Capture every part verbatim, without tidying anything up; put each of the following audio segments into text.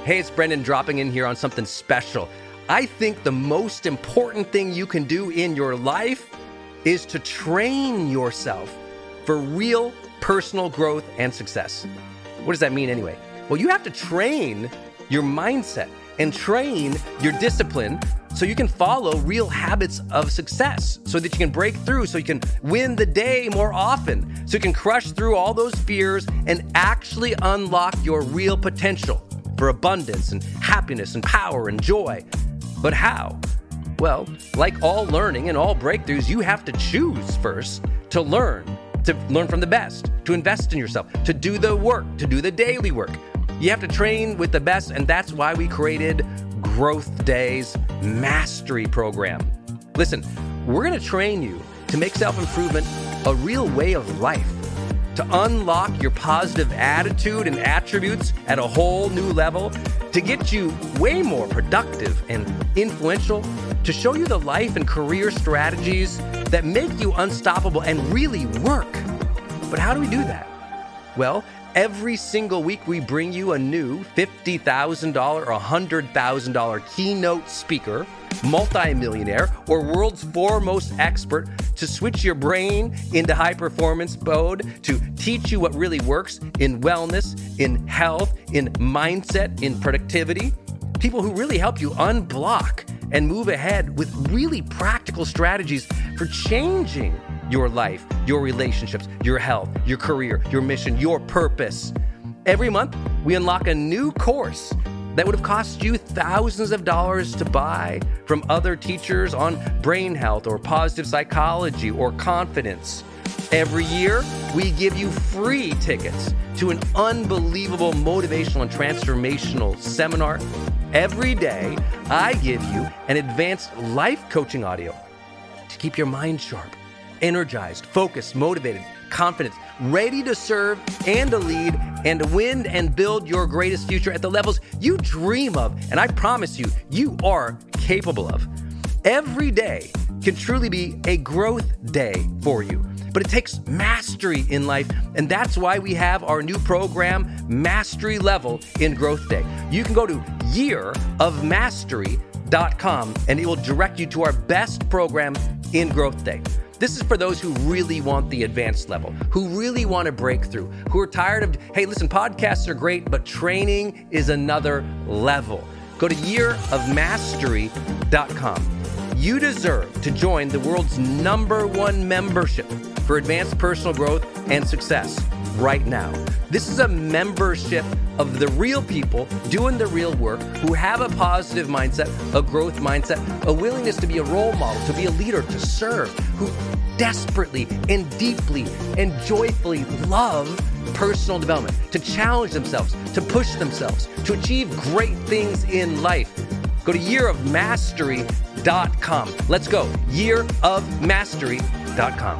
Hey, it's Brendan dropping in here on something special. I think the most important thing you can do in your life is to train yourself for real personal growth and success. What does that mean anyway? Well, you have to train your mindset and train your discipline so you can follow real habits of success, so that you can break through, so you can win the day more often, so you can crush through all those fears and actually unlock your real potential for abundance and happiness and power and joy. But how? Well, like all learning and all breakthroughs, you have to choose first to learn, to learn from the best, to invest in yourself, to do the work, to do the daily work. You have to train with the best, and that's why we created Growth Day's Mastery Program. Listen, we're going to train you to make self-improvement a real way of life, to unlock your positive attitude and attributes at a whole new level, to get you way more productive and influential, to show you the life and career strategies that make you unstoppable and really work. But how do we do that? Well, every single week we bring you a new fifty thousand dollars or one hundred thousand dollars keynote speaker, multimillionaire, or world's foremost expert to switch your brain into high performance mode, to teach you what really works in wellness, in health, in mindset, in productivity. People who really help you unblock and move ahead with really practical strategies for changing your life, your relationships, your health, your career, your mission, your purpose. Every month, we unlock a new course that would have cost you thousands of dollars to buy from other teachers on brain health or positive psychology or confidence. Every year, we give you free tickets to an unbelievable motivational and transformational seminar. Every day, I give you an advanced life coaching audio to keep your mind sharp, energized, focused, motivated, confident, ready to serve and to lead and to win and build your greatest future at the levels you dream of. And I promise you, you are capable of. Every day can truly be a growth day for you. But it takes mastery in life, and that's why we have our new program, Mastery Level in Growth Day. You can go to year of mastery dot com, and it will direct you to our best program in Growth Day. This is for those who really want the advanced level, who really want to break through, who are tired of, hey, listen, podcasts are great, but training is another level. Go to year of mastery dot com. You deserve to join the world's number one membership for advanced personal growth and success right now. This is a membership of the real people doing the real work, who have a positive mindset, a growth mindset, a willingness to be a role model, to be a leader, to serve, who desperately and deeply and joyfully love personal development, to challenge themselves, to push themselves, to achieve great things in life. Go to year of mastery dot com. Let's go. year of mastery dot com.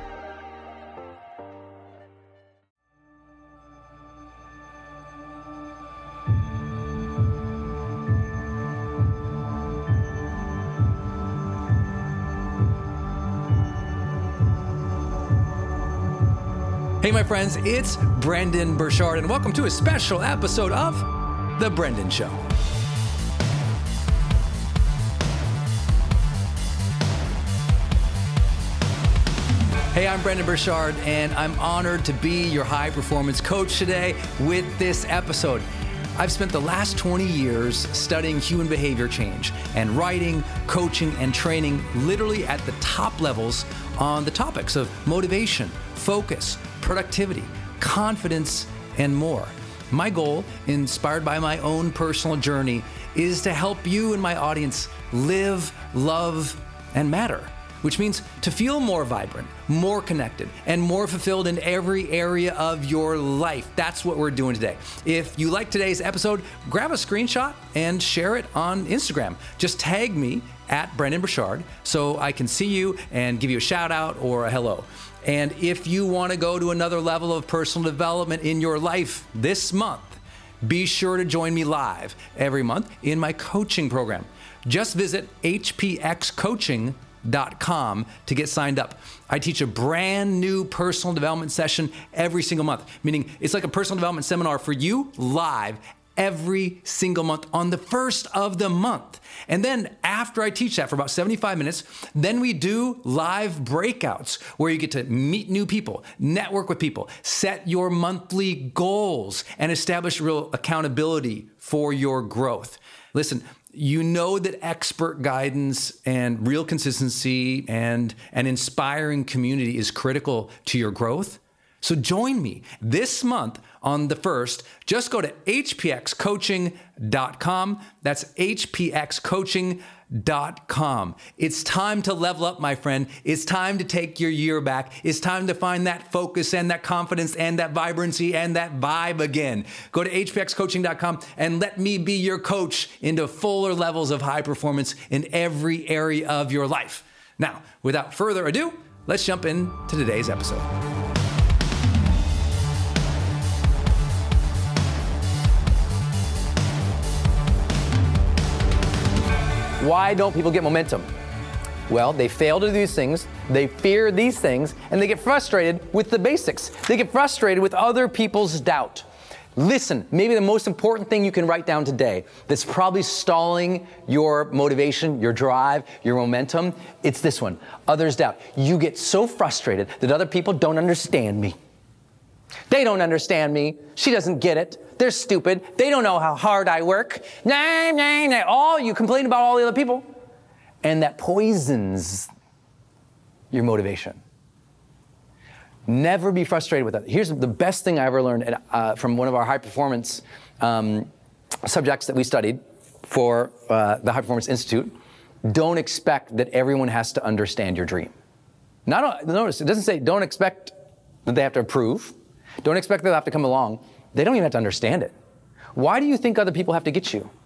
Hey, my friends, it's Brendan Burchard, and welcome to a special episode of The Brendan Show. Hey, I'm Brendan Burchard, and I'm honored to be your high performance coach today with this episode. I've spent the last twenty years studying human behavior change and writing, coaching, and training literally at the top levels on the topics of motivation, focus, productivity, confidence, and more. My goal, inspired by my own personal journey, is to help you and my audience live, love, and matter, which means to feel more vibrant, more connected, and more fulfilled in every area of your life. That's what we're doing today. If you like today's episode, grab a screenshot and share it on Instagram. Just tag me at Brendan Burchard so I can see you and give you a shout out or a hello. And if you want to go to another level of personal development in your life this month, be sure to join me live every month in my coaching program. Just visit h p x coaching dot com to get signed up. I teach a brand new personal development session every single month, meaning it's like a personal development seminar for you live every single month on the first of the month. And then after I teach that for about seventy-five minutes, then we do live breakouts where you get to meet new people, network with people, set your monthly goals, and establish real accountability for your growth. Listen, you know that expert guidance and real consistency and an inspiring community is critical to your growth. So join me this month on the first. Just go to h p x coaching dot com. That's h p x coaching dot com. It's time to level up, my friend. It's time to take your year back. It's time to find that focus and that confidence and that vibrancy and that vibe again. Go to h p x coaching dot com and let me be your coach into fuller levels of high performance in every area of your life. Now, without further ado, let's jump into today's episode. Why don't people get momentum? Well, they fail to do these things, they fear these things, and they get frustrated with the basics. They get frustrated with other people's doubt. Listen, maybe the most important thing you can write down today that's probably stalling your motivation, your drive, your momentum, it's this one: others' doubt. You get so frustrated that other people don't understand me. They don't understand me. She doesn't get it. They're stupid. They don't know how hard I work. Nah, nah, nah. All you complain about all the other people. And that poisons your motivation. Never be frustrated with that. Here's the best thing I ever learned uh, from one of our high performance um, subjects that we studied for uh, the High Performance Institute. Don't expect that everyone has to understand your dream. Not, notice, it doesn't say don't expect that they have to approve. Don't expect that they have to come along. They don't even have to understand it. Why do you think other people have to get you?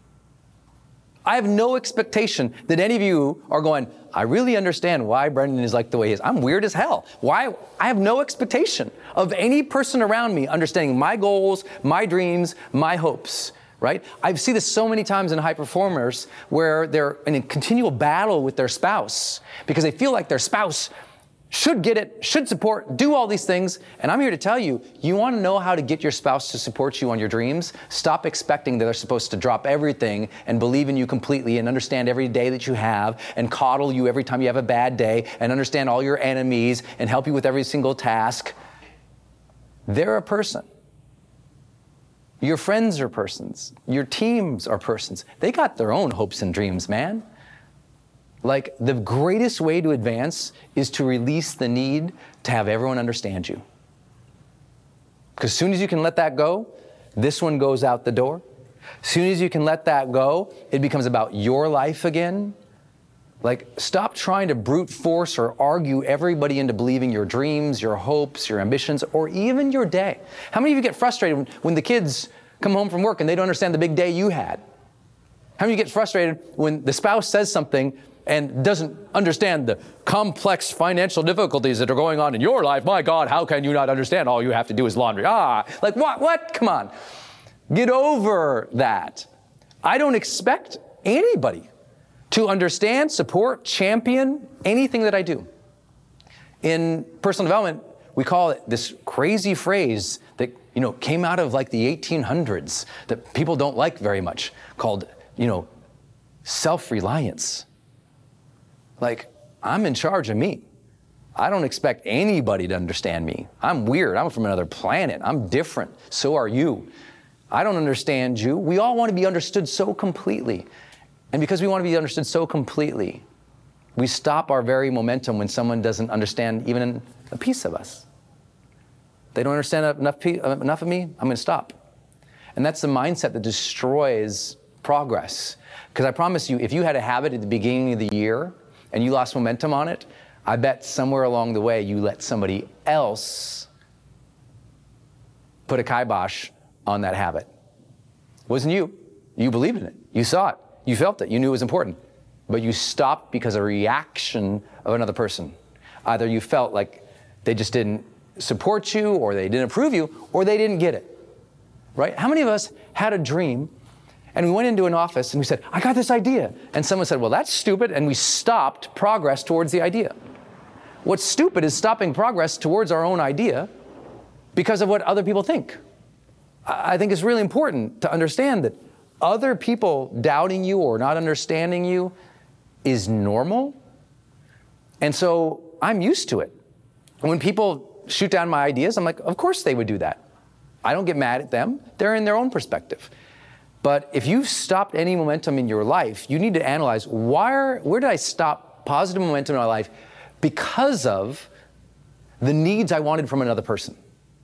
I have no expectation that any of you are going, I really understand why Brendan is like the way he is. I'm weird as hell. Why? I have no expectation of any person around me understanding my goals, my dreams, my hopes, right? I see this so many times in high performers where they're in a continual battle with their spouse because they feel like their spouse should get it, should support, do all these things. And I'm here to tell you, you want to know how to get your spouse to support you on your dreams? Stop expecting that they're supposed to drop everything and believe in you completely and understand every day that you have and coddle you every time you have a bad day and understand all your enemies and help you with every single task. They're a person. Your friends are persons. Your teams are persons. They got their own hopes and dreams, man. Like, the greatest way to advance is to release the need to have everyone understand you. Because as soon as you can let that go, this one goes out the door. As soon as you can let that go, it becomes about your life again. Like, stop trying to brute force or argue everybody into believing your dreams, your hopes, your ambitions, or even your day. How many of you get frustrated when, when the kids come home from work and they don't understand the big day you had? How many of you get frustrated when the spouse says something and doesn't understand the complex financial difficulties that are going on in your life? My God, how can you not understand? All you have to do is laundry. Ah, like what? What? Come on. Get over that. I don't expect anybody to understand, support, champion anything that I do. In personal development, we call it this crazy phrase that, you know, came out of like the eighteen hundreds that people don't like very much, called, you know, self-reliance. Like, I'm in charge of me. I don't expect anybody to understand me. I'm weird. I'm from another planet. I'm different. So are you. I don't understand you. We all want to be understood so completely. And because we want to be understood so completely, we stop our very momentum when someone doesn't understand even a piece of us. They don't understand enough, enough of me, I'm going to stop. And that's the mindset that destroys progress. Because I promise you, if you had a habit at the beginning of the year and you lost momentum on it, I bet somewhere along the way you let somebody else put a kibosh on that habit. It wasn't you. You believed in it. You saw it. You felt it. You knew it was important. But you stopped because of a reaction of another person. Either you felt like they just didn't support you, or they didn't approve you, or they didn't get it. Right? How many of us had a dream and we went into an office and we said, I got this idea. And someone said, well, that's stupid. And we stopped progress towards the idea. What's stupid is stopping progress towards our own idea because of what other people think. I think it's really important to understand that other people doubting you or not understanding you is normal. And so I'm used to it. When people shoot down my ideas, I'm like, of course they would do that. I don't get mad at them. They're in their own perspective. But if you've stopped any momentum in your life, you need to analyze, why are, where did I stop positive momentum in my life because of the needs I wanted from another person?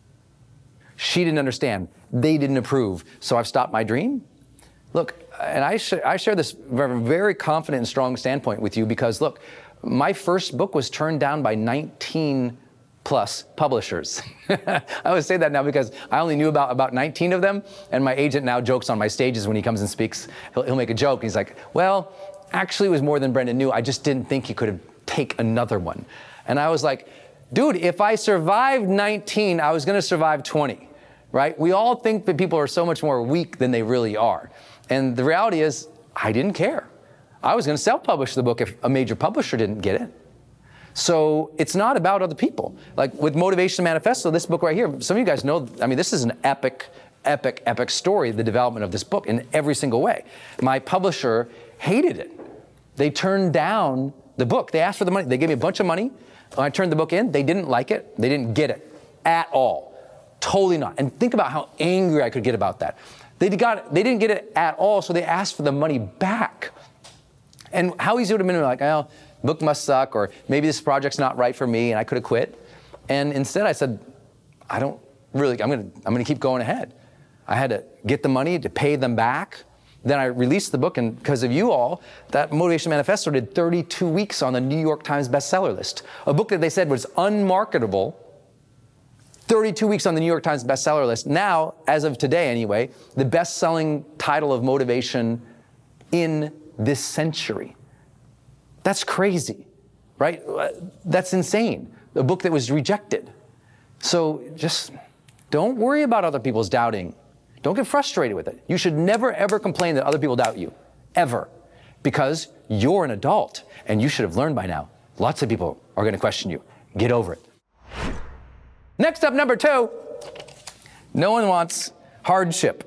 She didn't understand. They didn't approve. So I've stopped my dream? Look, and I, sh- I share this very, very confident and strong standpoint with you because, look, my first book was turned down by nineteen plus publishers. I always say that now because I only knew about, about nineteen of them, and my agent now jokes on my stages when he comes and speaks. He'll, he'll make a joke. He's like, well, actually it was more than Brendan knew. I just didn't think he could have take another one. And I was like, dude, if I survived nineteen, I was gonna survive twenty, right? We all think that people are so much more weak than they really are. And the reality is, I didn't care. I was gonna self-publish the book if a major publisher didn't get it. So it's not about other people. Like with Motivation Manifesto, this book right here, some of you guys know, I mean, this is an epic, epic, epic story, the development of this book in every single way. My publisher hated it. They turned down the book. They asked for the money. They gave me a bunch of money. When I turned the book in, they didn't like it. They didn't get it at all. Totally not. And think about how angry I could get about that. They, got, they didn't get it at all, so they asked for the money back. And how easy would it have been to be like, oh, book must suck, or maybe this project's not right for me, and I could have quit. And instead I said, I don't really, I'm gonna, I'm gonna keep going ahead. I had to get the money to pay them back. Then I released the book, and because of you all, that Motivation Manifesto did thirty-two weeks on the New York Times bestseller list. A book that they said was unmarketable, thirty-two weeks on the New York Times bestseller list. Now, as of today anyway, the best-selling title of motivation in this century. That's crazy, right? That's insane. A book that was rejected. So just don't worry about other people's doubting. Don't get frustrated with it. You should never, ever complain that other people doubt you, ever, because you're an adult and you should have learned by now. Lots of people are going to question you. Get over it. Next up, number two, no one wants hardship.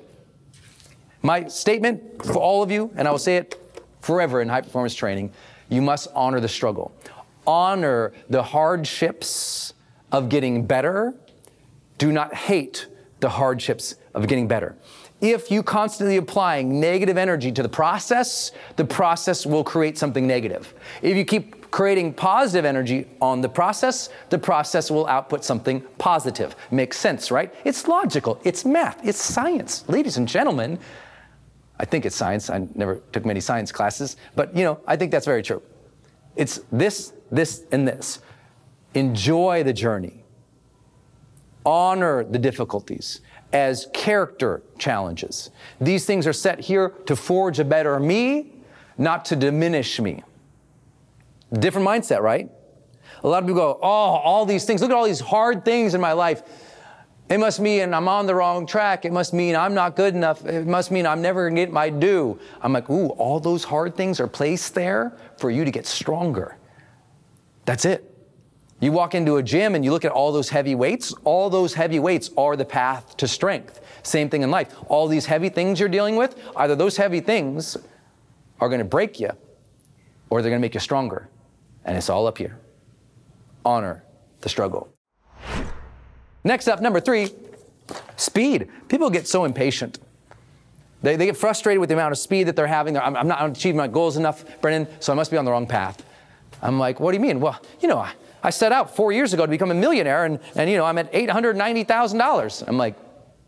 My statement for all of you, and I will say it forever in high performance training, you must honor the struggle. Honor the hardships of getting better. Do not hate the hardships of getting better. If you constantly applying negative energy to the process, the process will create something negative. If you keep creating positive energy on the process, the process will output something positive. Makes sense, right? It's logical. It's math. It's science. Ladies and gentlemen, I think it's science. I never took many science classes, but you know, I think that's very true. It's this, this, and this. Enjoy the journey. Honor the difficulties as character challenges. These things are set here to forge a better me, not to diminish me. Different mindset, right? A lot of people go, oh, all these things, look at all these hard things in my life. It must mean I'm on the wrong track. It must mean I'm not good enough. It must mean I'm never gonna get my due. I'm like, ooh, all those hard things are placed there for you to get stronger. That's it. You walk into a gym and you look at all those heavy weights. All those heavy weights are the path to strength. Same thing in life. All these heavy things you're dealing with, either those heavy things are gonna break you or they're gonna make you stronger. And it's all up here. Honor the struggle. Next up, number three, speed. People get so impatient. They, they get frustrated with the amount of speed that they're having. I'm, I'm not achieving my goals enough, Brendan, so I must be on the wrong path. I'm like, what do you mean? Well, you know, I, I set out four years ago to become a millionaire, and, and you know, I'm at eight hundred ninety thousand dollars. I'm like,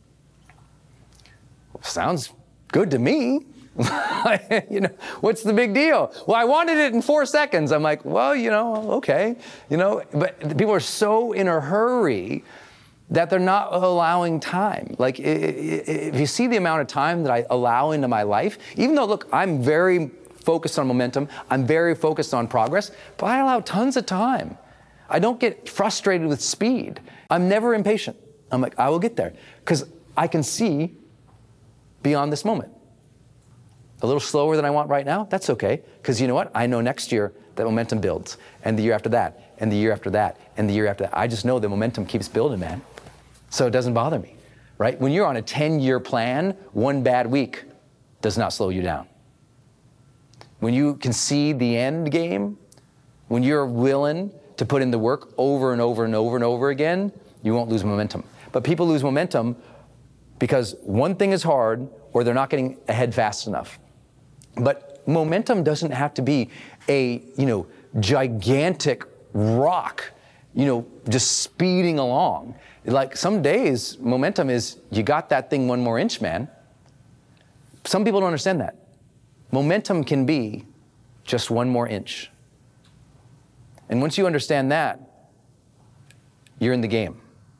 well, sounds good to me. You know, what's the big deal? Well, I wanted it in four seconds. I'm like, well, you know, okay. You know, but people are so in a hurry that they're not allowing time. Like, if you see the amount of time that I allow into my life, even though, look, I'm very focused on momentum, I'm very focused on progress, but I allow tons of time. I don't get frustrated with speed. I'm never impatient. I'm like, I will get there, because I can see beyond this moment. A little slower than I want right now, that's okay, because you know what? I know next year that momentum builds, and the year after that, and the year after that, and the year after that. I just know the momentum keeps building, man. So it doesn't bother me, right? When you're on a ten-year plan, one bad week does not slow you down. When you can see the end game, when you're willing to put in the work over and over and over and over again, you won't lose momentum. But people lose momentum because one thing is hard or they're not getting ahead fast enough. But momentum doesn't have to be a, you know, gigantic rock, you know, just speeding along. Like some days, momentum is you got that thing one more inch, man. Some people don't understand that. Momentum can be just one more inch. And once you understand that, you're in the game.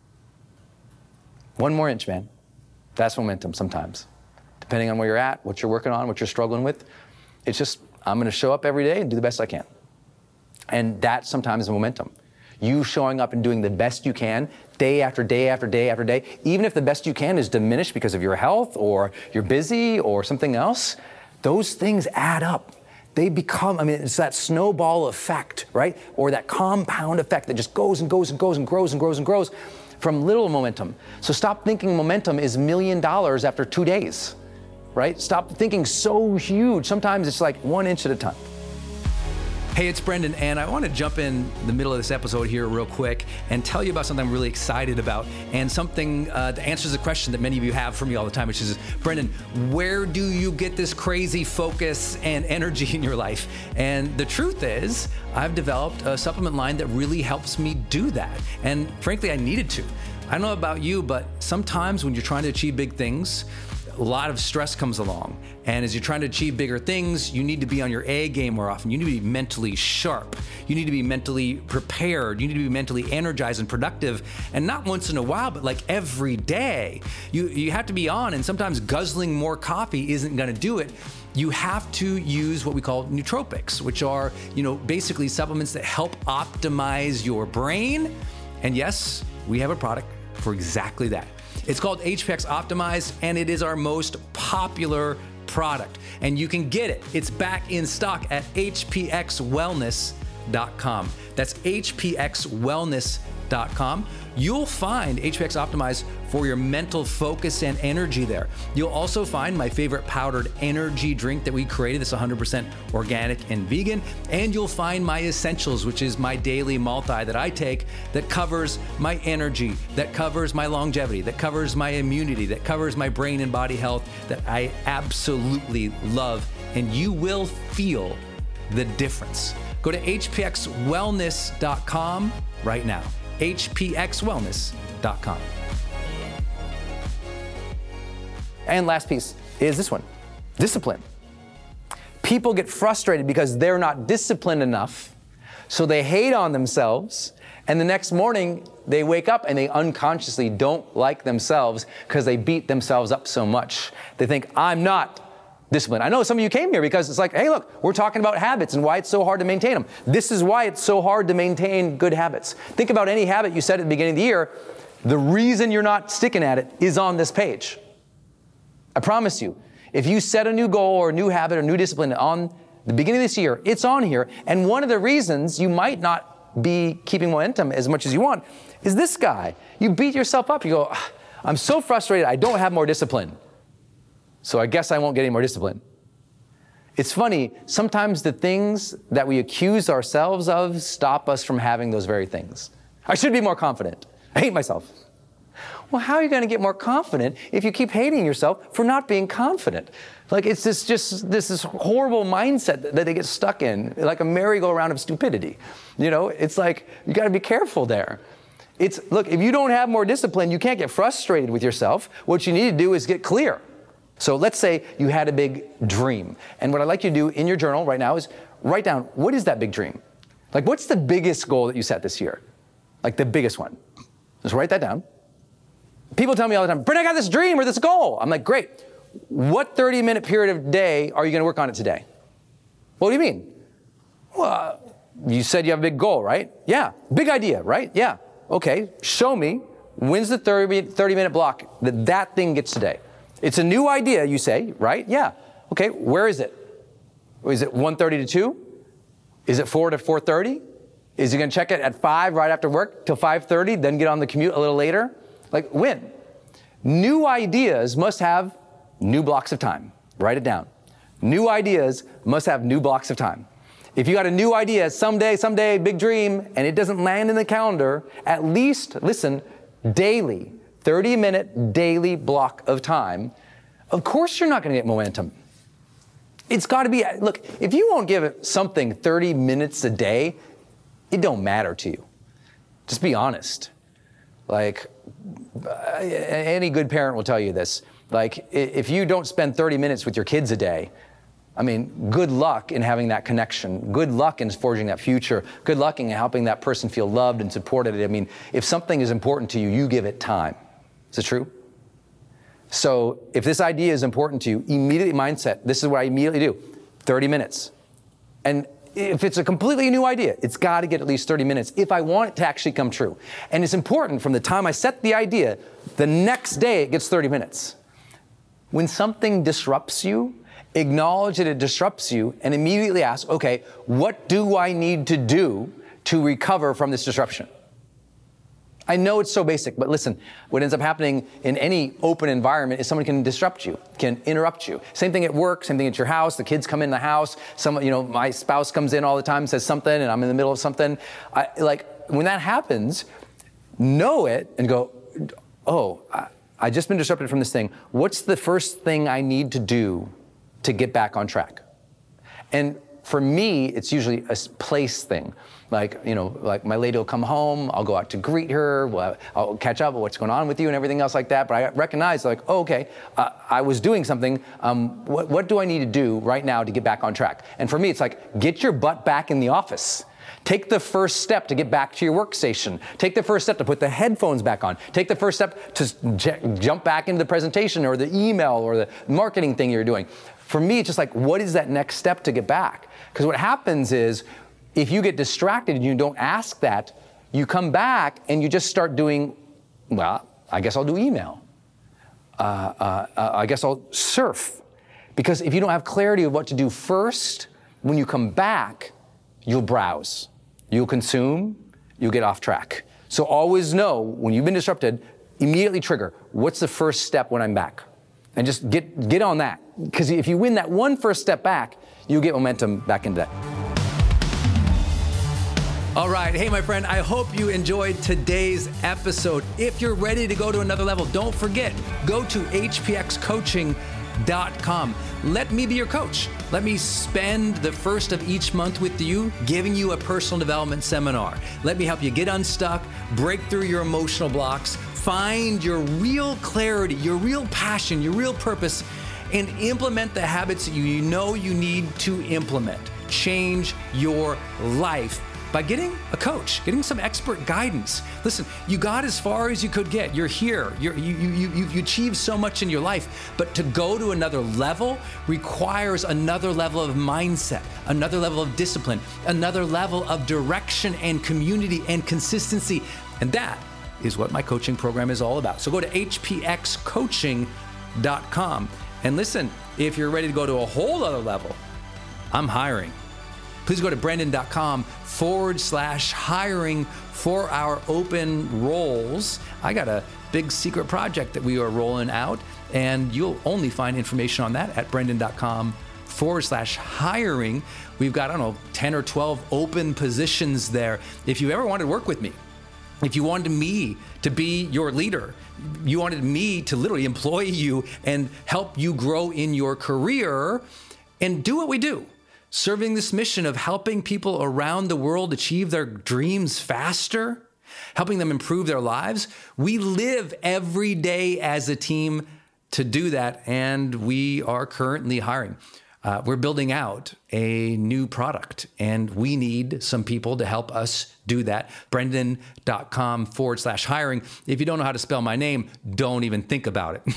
One more inch, man. That's momentum sometimes. Depending on where you're at, what you're working on, what you're struggling with. It's just, I'm gonna show up every day and do the best I can. And that sometimes is momentum. You showing up and doing the best you can day after day after day after day, even if the best you can is diminished because of your health or you're busy or something else, those things add up. They become, I mean, it's that snowball effect, right? Or that compound effect that just goes and goes and goes and grows and grows and grows from little momentum. So stop thinking momentum is a million dollars after two days, right? Stop thinking so huge. Sometimes it's like one inch at a time. Hey, it's Brendan, and I want to jump in the middle of this episode here real quick and tell you about something I'm really excited about and something uh, that answers a question that many of you have for me all the time, which is, Brendan, where do you get this crazy focus and energy in your life? And the truth is, I've developed a supplement line that really helps me do that. And frankly, I needed to. I don't know about you, but sometimes when you're trying to achieve big things, a lot of stress comes along. And as you're trying to achieve bigger things, you need to be on your A game more often. You need to be mentally sharp. You need to be mentally prepared. You need to be mentally energized and productive. And not once in a while, but like every day. You, you have to be on, and sometimes guzzling more coffee isn't gonna do it. You have to use what we call nootropics, which are, you know, basically supplements that help optimize your brain. And yes, we have a product for exactly that. It's called H P X Optimize, and it is our most popular product. And you can get it. It's back in stock at H P X wellness dot com. That's H P X wellness dot com. You'll find H P X Optimize for your mental focus and energy there. You'll also find my favorite powdered energy drink that we created that's one hundred percent organic and vegan. And you'll find my essentials, which is my daily multi that I take that covers my energy, that covers my longevity, that covers my immunity, that covers my brain and body health that I absolutely love. And you will feel the difference. Go to H P X wellness dot com right now. H P X wellness dot com. And last piece is this one, discipline. People get frustrated because they're not disciplined enough, so they hate on themselves, and the next morning they wake up and they unconsciously don't like themselves because they beat themselves up so much. They think, I'm not discipline. I know some of you came here because it's like, hey, look, we're talking about habits and why it's so hard to maintain them. This is why it's so hard to maintain good habits. Think about any habit you set at the beginning of the year. The reason you're not sticking at it is on this page. I promise you, if you set a new goal or a new habit or new discipline on the beginning of this year, it's on here. And one of the reasons you might not be keeping momentum as much as you want is this guy. You beat yourself up. You go, I'm so frustrated. I don't have more discipline. So I guess I won't get any more discipline. It's funny, sometimes the things that we accuse ourselves of stop us from having those very things. I should be more confident. I hate myself. Well, how are you going to get more confident if you keep hating yourself for not being confident? Like it's this just this, this horrible mindset that, that they get stuck in, like a merry-go-round of stupidity. You know, it's like you got to be careful there. It's look, if you don't have more discipline, you can't get frustrated with yourself. What you need to do is get clear. So let's say you had a big dream. And what I'd like you to do in your journal right now is write down, what is that big dream? Like, what's the biggest goal that you set this year? Like the biggest one. Just write that down. People tell me all the time, Brendan, I got this dream or this goal. I'm like, great. What thirty minute period of day are you going to work on it today? What do you mean? Well, you said you have a big goal, right? Yeah. Big idea, right? Yeah. Okay. Show me when's the thirty minute block that that thing gets today. It's a new idea, you say, right? Yeah. Okay, where is it? Is it one thirty to two? Is it four to four thirty? Is he going to check it at five right after work till five thirty, then get on the commute a little later? Like, when? New ideas must have new blocks of time. Write it down. New ideas must have new blocks of time. If you got a new idea, someday, someday, big dream, and it doesn't land in the calendar, at least, listen, daily, thirty minute daily block of time, of course you're not going to get momentum. It's got to be, look, if you won't give it something thirty minutes a day, it don't matter to you. Just be honest. Like, any good parent will tell you this. Like, if you don't spend thirty minutes with your kids a day, I mean, good luck in having that connection. Good luck in forging that future. Good luck in helping that person feel loved and supported. I mean, if something is important to you, you give it time. Is it true? So if this idea is important to you, immediately mindset, this is what I immediately do, thirty minutes. And if it's a completely new idea, it's got to get at least thirty minutes if I want it to actually come true. And it's important from the time I set the idea, the next day it gets thirty minutes. When something disrupts you, acknowledge that it disrupts you and immediately ask, okay, what do I need to do to recover from this disruption? I know it's so basic, but listen, what ends up happening in any open environment is someone can disrupt you, can interrupt you. Same thing at work, same thing at your house. The kids come in the house. Some, you know, my spouse comes in all the time, says something, and I'm in the middle of something. I, like, when that happens, know it and go, oh, I, I just been disrupted from this thing. What's the first thing I need to do to get back on track? And for me, it's usually a place thing. Like, you know, like my lady will come home, I'll go out to greet her, we'll, I'll catch up with what's going on with you and everything else like that. But I recognize, like, oh, okay, uh, I was doing something. Um, what, what do I need to do right now to get back on track? And for me, it's like, get your butt back in the office. Take the first step to get back to your workstation. Take the first step to put the headphones back on. Take the first step to j- jump back into the presentation or the email or the marketing thing you're doing. For me, it's just like, what is that next step to get back? Because what happens is, if you get distracted and you don't ask that, you come back and you just start doing, well, I guess I'll do email. Uh, uh, uh, I guess I'll surf. Because if you don't have clarity of what to do first, when you come back, you'll browse, you'll consume, you'll get off track. So always know, when you've been disrupted, immediately trigger, what's the first step when I'm back? And just get, get on that. Because if you win that one first step back, you'll get momentum back into that. All right. Hey, my friend, I hope you enjoyed today's episode. If you're ready to go to another level, don't forget, go to h p x coaching dot com. Let me be your coach. Let me spend the first of each month with you, giving you a personal development seminar. Let me help you get unstuck, break through your emotional blocks, find your real clarity, your real passion, your real purpose, and implement the habits that you know you need to implement. Change your life by getting a coach, getting some expert guidance. Listen, you got as far as you could get. You're here. You're, you, you, you, you achieved so much in your life, but to go to another level requires another level of mindset, another level of discipline, another level of direction and community and consistency. And that is what my coaching program is all about. So go to h p x coaching dot com. And listen, if you're ready to go to a whole other level, I'm hiring. Please go to brendon.com forward slash hiring for our open roles. I got a big secret project that we are rolling out, and you'll only find information on that at brendon.com forward slash hiring. We've got, I don't know, ten or twelve open positions there. If you ever wanted to work with me, if you wanted me to be your leader, you wanted me to literally employ you and help you grow in your career and do what we do, serving this mission of helping people around the world achieve their dreams faster, helping them improve their lives. We live every day as a team to do that, and we are currently hiring. Uh, we're building out a new product, and we need some people to help us do that. Brendon.com forward slash hiring. If you don't know how to spell my name, don't even think about it.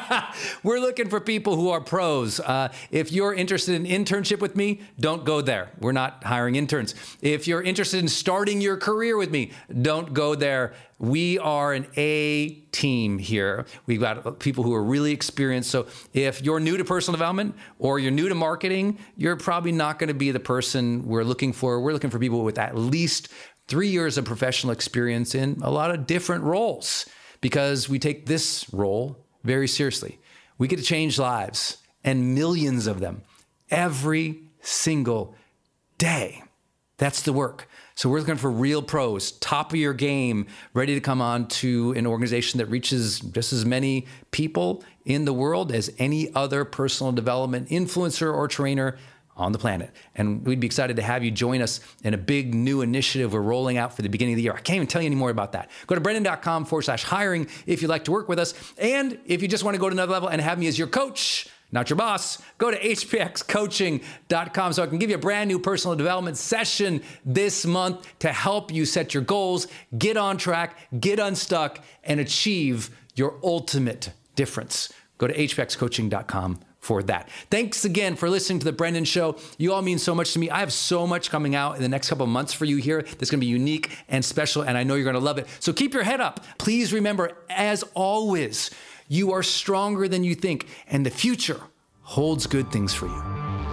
We're looking for people who are pros. Uh, if you're interested in internship with me, don't go there. We're not hiring interns. If you're interested in starting your career with me, don't go there. We are an A team here. We've got people who are really experienced. So if you're new to personal development or you're new to marketing, you're probably not going to be the person we're looking for. We're looking for people with at least three years of professional experience in a lot of different roles, because we take this role very seriously. We get to change lives, and millions of them, every single day. That's the work. So we're looking for real pros, top of your game, ready to come on to an organization that reaches just as many people in the world as any other personal development influencer or trainer on the planet. And we'd be excited to have you join us in a big new initiative we're rolling out for the beginning of the year. I can't even tell you any more about that. Go to Brendon.com forward slash hiring if you'd like to work with us. And if you just want to go to another level and have me as your coach, not your boss, go to H P X coaching dot com so I can give you a brand new personal development session this month to help you set your goals, get on track, get unstuck, and achieve your ultimate difference. Go to H P X coaching dot com for that. Thanks again for listening to The Brendon Show. You all mean so much to me. I have so much coming out in the next couple of months for you here that's going to be unique and special, and I know you're going to love it. So keep your head up. Please remember, as always, you are stronger than you think, and the future holds good things for you.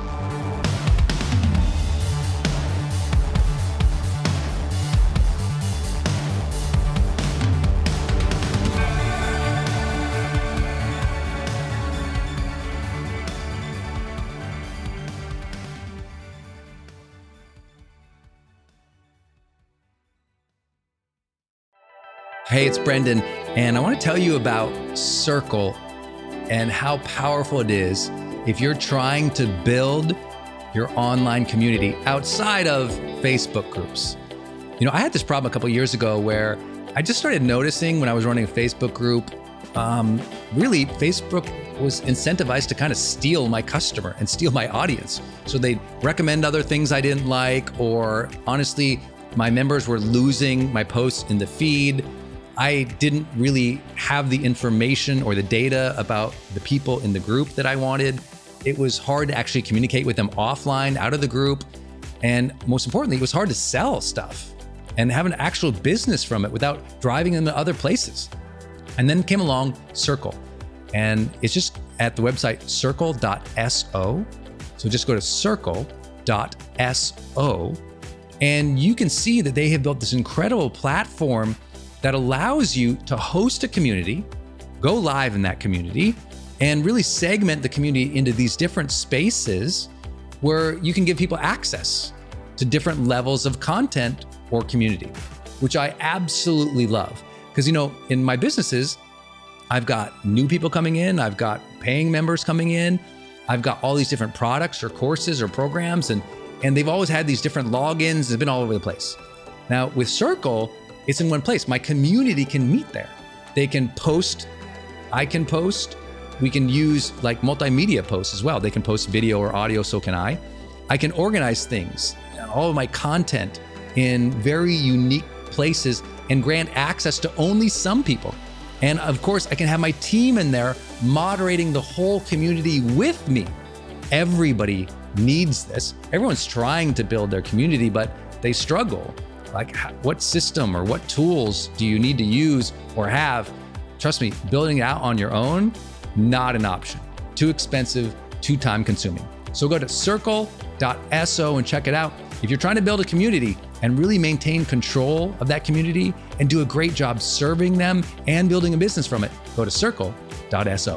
Hey, it's Brendon, and I want to tell you about Circle and how powerful it is if you're trying to build your online community outside of Facebook groups. You know, I had this problem a couple of years ago where I just started noticing when I was running a Facebook group, um, really Facebook was incentivized to kind of steal my customer and steal my audience. So they'd recommend other things I didn't like, or honestly, my members were losing my posts in the feed. I didn't really have the information or the data about the people in the group that I wanted. It was hard to actually communicate with them offline, out of the group. And most importantly, it was hard to sell stuff and have an actual business from it without driving them to other places. And then came along Circle. And it's just at the website circle dot so. So just go to circle dot so. And you can see that they have built this incredible platform that allows you to host a community, go live in that community, and really segment the community into these different spaces where you can give people access to different levels of content or community, which I absolutely love. Because, you know, in my businesses, I've got new people coming in, I've got paying members coming in, I've got all these different products or courses or programs, and, and they've always had these different logins, it's been all over the place. Now with Circle, it's in one place. My community can meet there. They can post, I can post. We can use like multimedia posts as well. They can post video or audio, so can I. I can organize things, all of my content in very unique places and grant access to only some people. And of course, I can have my team in there moderating the whole community with me. Everybody needs this. Everyone's trying to build their community, but they struggle. Like, what system or what tools do you need to use or have? Trust me, building it out on your own, not an option. Too expensive, too time consuming. So go to circle dot so and check it out. If you're trying to build a community and really maintain control of that community and do a great job serving them and building a business from it, go to circle dot so.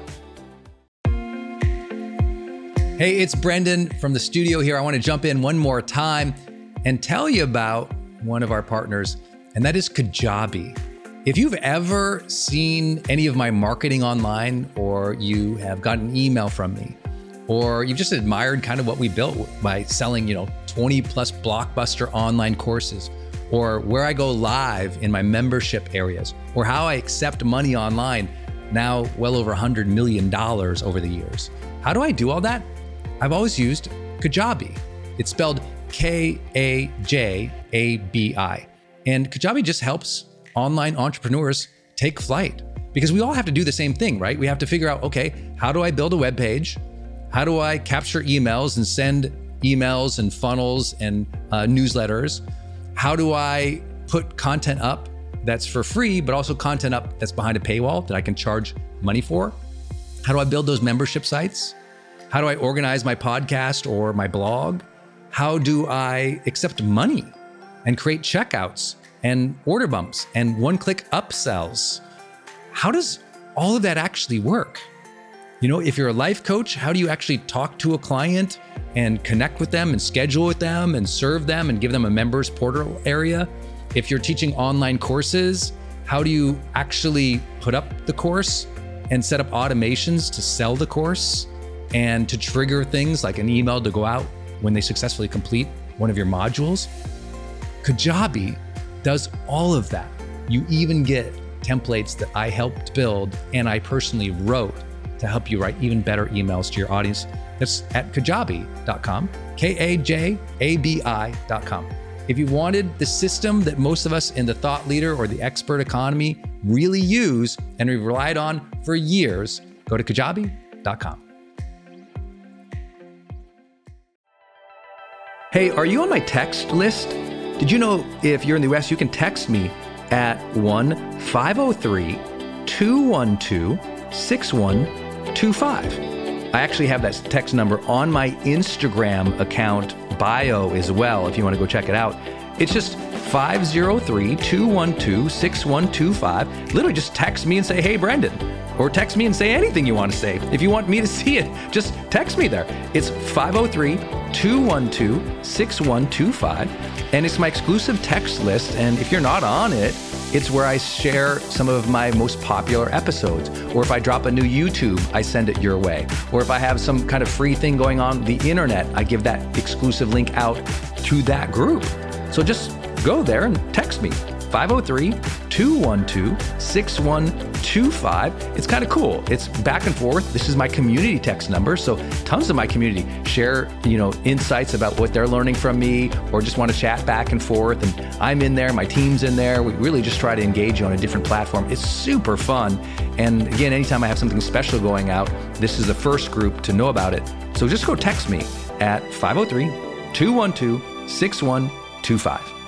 Hey, it's Brendon from the studio here. I want to jump in one more time and tell you about one of our partners, and that is Kajabi. If you've ever seen any of my marketing online, or you have gotten an email from me, or you've just admired kind of what we built by selling, you know, twenty plus blockbuster online courses, or where I go live in my membership areas, or how I accept money online, now well over one hundred million dollars over the years. How do I do all that? I've always used Kajabi. It's spelled K A J A B I. And Kajabi just helps online entrepreneurs take flight, because we all have to do the same thing, right? We have to figure out, okay, how do I build a web page? How do I capture emails and send emails and funnels and uh, newsletters? How do I put content up that's for free, but also content up that's behind a paywall that I can charge money for? How do I build those membership sites? How do I organize my podcast or my blog? How do I accept money and create checkouts and order bumps and one-click upsells? how does all of that actually work? You know, if you're a life coach, how do you actually talk to a client and connect with them and schedule with them and serve them and give them a members portal area? If you're teaching online courses, how do you actually put up the course and set up automations to sell the course and to trigger things like an email to go out when they successfully complete one of your modules? Kajabi does all of that. You even get templates that I helped build and I personally wrote to help you write even better emails to your audience. That's at kajabi dot com, K A J A B I dot com. If you wanted the system that most of us in the thought leader or the expert economy really use and we've relied on for years, go to kajabi dot com. Hey, are you on my text list? Did you know if you're in the U S, you can text me at one five oh three, two one two, six one two five. I actually have that text number on my Instagram account bio as well, if you want to go check it out. It's just five oh three, two one two, six one two five. Literally just text me and say, hey, Brendan. Or text me and say anything you want to say. If you want me to see it, just text me there. It's five oh three, two one two, six one two five. And it's my exclusive text list. And if you're not on it, it's where I share some of my most popular episodes. Or if I drop a new YouTube, I send it your way. Or if I have some kind of free thing going on the internet, I give that exclusive link out to that group. So just go there and text me, five oh three, two one two, six one two five. It's kind of cool. It's back and forth. This is my community text number. So tons of my community share, you know, insights about what they're learning from me or just want to chat back and forth. And I'm in there, my team's in there. We really just try to engage you on a different platform. It's super fun. And again, anytime I have something special going out, this is the first group to know about it. So just go text me at five oh three, two one two, six one two five.